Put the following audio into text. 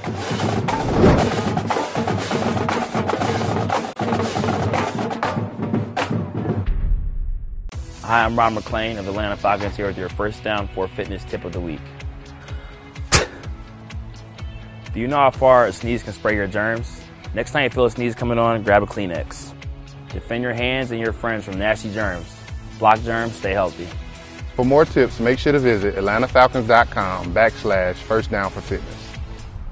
Hi, I'm Ron McClain of the Atlanta Falcons here with your first down for fitness tip of the week. Do you know how far a sneeze can spray your germs? Next time you feel a sneeze coming on, grab a Kleenex. Defend your hands and your friends from nasty germs. Block germs, stay healthy. For more tips, make sure to visit AtlantaFalcons.com/firstdownforfitness.